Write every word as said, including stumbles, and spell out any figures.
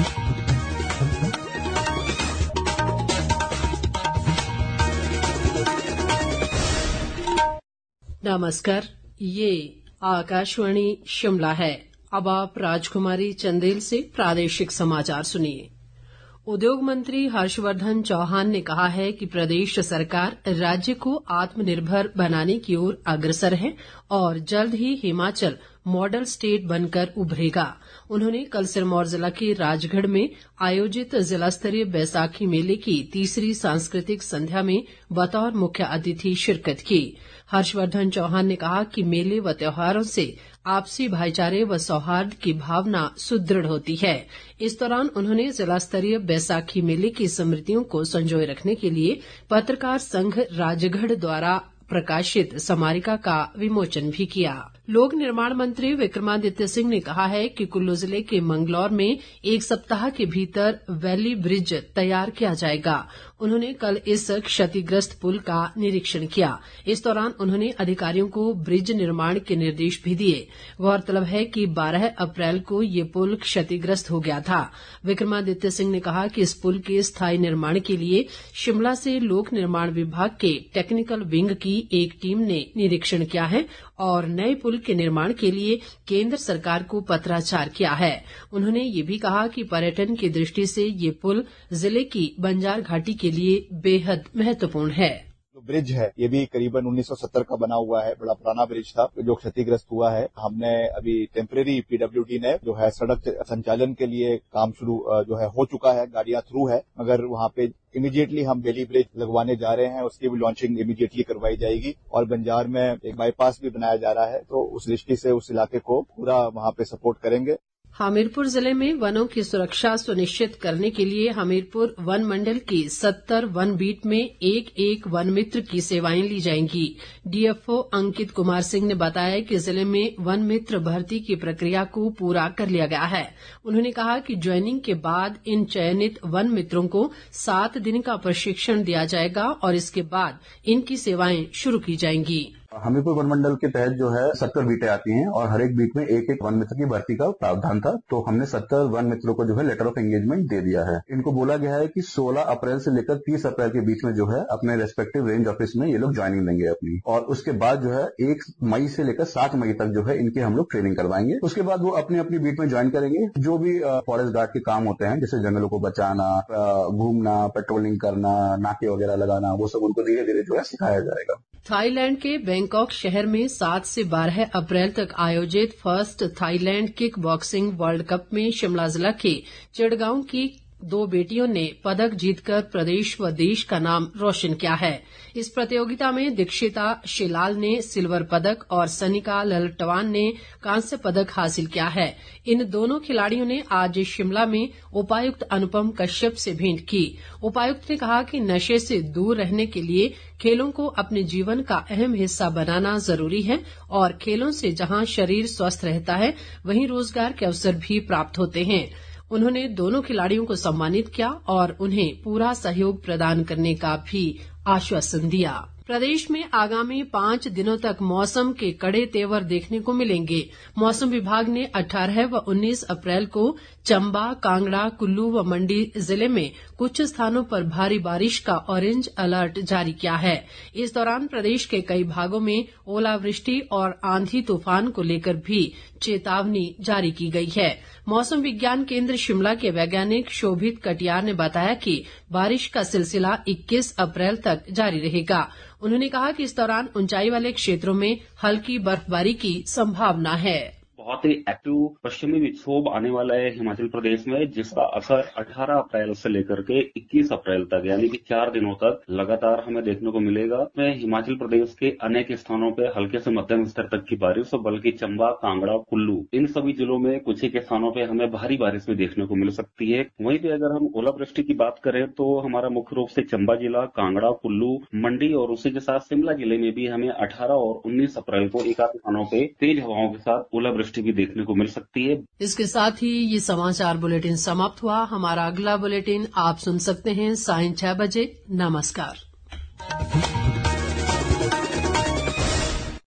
नमस्कार, ये आकाशवाणी शिमला है। अब आप राजकुमारी चंदेल से प्रादेशिक समाचार सुनिए। उद्योग मंत्री हर्षवर्धन चौहान ने कहा है कि प्रदेश सरकार राज्य को आत्मनिर्भर बनाने की ओर अग्रसर है और जल्द ही हिमाचल मॉडल स्टेट बनकर उभरेगा। उन्होंने कल सिरमौर जिला के राजगढ़ में आयोजित जिला स्तरीय बैसाखी मेले की तीसरी सांस्कृतिक संध्या में बतौर मुख्य अतिथि शिरकत की। हर्षवर्धन चौहान ने कहा कि मेले व त्योहारों से आपसी भाईचारे व सौहार्द की भावना सुदृढ़ होती है। इस दौरान उन्होंने जिला स्तरीय बैसाखी मेले की स्मृतियों को संजोए रखने के लिए पत्रकार संघ राजगढ़ द्वारा प्रकाशित स्मारिका का विमोचन भी किया। लोक निर्माण मंत्री विक्रमादित्य सिंह ने कहा है कि कुल्लू जिले के मंगलौर में एक सप्ताह के भीतर वैली ब्रिज तैयार किया जाएगा। उन्होंने कल इस क्षतिग्रस्त पुल का निरीक्षण किया। इस दौरान उन्होंने अधिकारियों को ब्रिज निर्माण के निर्देश भी दिए। गौरतलब है कि बारह अप्रैल को ये पुल क्षतिग्रस्त हो गया था। विक्रमादित्य सिंह ने कहा कि इस पुल के स्थायी निर्माण के लिए शिमला से लोक निर्माण विभाग के टेक्निकल विंग की एक टीम ने निरीक्षण किया है और नए पुल के निर्माण के लिए केंद्र सरकार को पत्राचार किया है। उन्होंने ये भी कहा कि पर्यटन की दृष्टि से ये पुल जिले की बंजार घाटी के लिए बेहद महत्वपूर्ण है। ब्रिज है ये भी करीबन उन्नीस सौ सत्तर का बना हुआ है, बड़ा पुराना ब्रिज था जो क्षतिग्रस्त हुआ है। हमने अभी टेम्परेरी पीडब्ल्यूडी ने जो है सड़क संचालन के लिए काम शुरू जो है हो चुका है, गाड़ियां थ्रू है, मगर वहां पे इमीडिएटली हम बेली ब्रिज लगवाने जा रहे हैं, उसकी भी लॉन्चिंग इमीडिएटली करवाई जाएगी और बंजार में एक बाईपास भी बनाया जा रहा है, तो उस दृष्टि से उस इलाके को पूरा वहां पे सपोर्ट करेंगे। हमीरपुर जिले में वनों की सुरक्षा सुनिश्चित करने के लिए हमीरपुर वन मंडल की सत्तर वन बीट में एक एक वन मित्र की सेवाएं ली जाएंगी। डीएफओ अंकित कुमार सिंह ने बताया कि जिले में वन मित्र भर्ती की प्रक्रिया को पूरा कर लिया गया है। उन्होंने कहा कि ज्वाइनिंग के बाद इन चयनित वन मित्रों को सात दिन का प्रशिक्षण दिया जाएगा और इसके बाद इनकी सेवाएं शुरू की जाएंगी। हमीरपुर वन मंडल के तहत जो है सत्तर बीटें आती हैं और हर एक बीट में एक एक वन मित्र की भर्ती का प्रावधान था, तो हमने सत्तर वन मित्रों को जो है लेटर ऑफ एंगेजमेंट दे दिया है। इनको बोला गया है कि सोलह अप्रैल से लेकर तीस अप्रैल के बीच में जो है अपने रेस्पेक्टिव रेंज ऑफिस में ये लोग ज्वाइनिंग देंगे अपनी, और उसके बाद जो है एक मई से लेकर सात मई तक जो है इनकी हम लोग ट्रेनिंग करवाएंगे। उसके बाद वो अपनी अपनी बीट में ज्वाइन करेंगे। जो भी फॉरेस्ट गार्ड के काम होते हैं जैसे जंगलों को बचाना, घूमना, पेट्रोलिंग करना, नाके वगैरह लगाना, वो सब उनको धीरे धीरे जो है सिखाया जाएगा। थाईलैंड के बैंकॉक शहर में सात से बारह अप्रैल तक आयोजित first Thailand kick boxing world cup में शिमला जिला के चिड़गांव की दो बेटियों ने पदक जीतकर प्रदेश व देश का नाम रोशन किया है। इस प्रतियोगिता में दीक्षिता शिलाल ने सिल्वर पदक और सनिका ललटवान ने कांस्य पदक हासिल किया है। इन दोनों खिलाड़ियों ने आज शिमला में उपायुक्त अनुपम कश्यप से भेंट की। उपायुक्त ने कहा कि नशे से दूर रहने के लिए खेलों को अपने जीवन का अहम हिस्सा बनाना जरूरी है और खेलों से जहां शरीर स्वस्थ रहता है वहीं रोजगार के अवसर भी प्राप्त होते हैं। उन्होंने दोनों खिलाड़ियों को सम्मानित किया और उन्हें पूरा सहयोग प्रदान करने का भी आश्वासन दिया। प्रदेश में आगामी पांच दिनों तक मौसम के कड़े तेवर देखने को मिलेंगे। मौसम विभाग ने अठारह व उन्नीस अप्रैल को चंबा, कांगड़ा, कुल्लू व मंडी जिले में कुछ स्थानों पर भारी बारिश का ऑरेंज अलर्ट जारी किया है। इस दौरान प्रदेश के कई भागों में ओलावृष्टि और आंधी तूफान को लेकर भी चेतावनी जारी की गई है। मौसम विज्ञान केंद्र शिमला के वैज्ञानिक शोभित कटियार ने बताया कि बारिश का सिलसिला इक्कीस अप्रैल तक जारी रहेगा। उन्होंने कहा कि इस दौरान ऊंचाई वाले क्षेत्रों में हल्की बर्फबारी की संभावना है। बहुत ही एक्टिव पश्चिमी विक्षोभ आने वाला है हिमाचल प्रदेश में, जिसका असर अठारह अप्रैल से लेकर के इक्कीस अप्रैल तक यानी कि चार दिनों तक लगातार हमें देखने को मिलेगा। इसमें हिमाचल प्रदेश के अनेक स्थानों पर हल्के से मध्यम स्तर तक की बारिश, बल्कि चंबा, कांगड़ा, कुल्लू इन सभी जिलों में कुछ ही स्थानों पर हमें भारी बारिश भी देखने को मिल सकती है। वहीं पे अगर हम ओलावृष्टि की बात करें तो हमारा मुख्य रूप से चंबा जिला, कांगड़ा, कुल्लू, मंडी और उसी के साथ शिमला जिले में भी हमें अठारह और उन्नीस अप्रैल को एक आध स्थानों पर तेज हवाओं के साथ ओलावृष्टि भी देखने को मिल सकती है। इसके साथ ही ये समाचार बुलेटिन समाप्त हुआ। हमारा अगला बुलेटिन आप सुन सकते हैं सायं छह बजे। नमस्कार।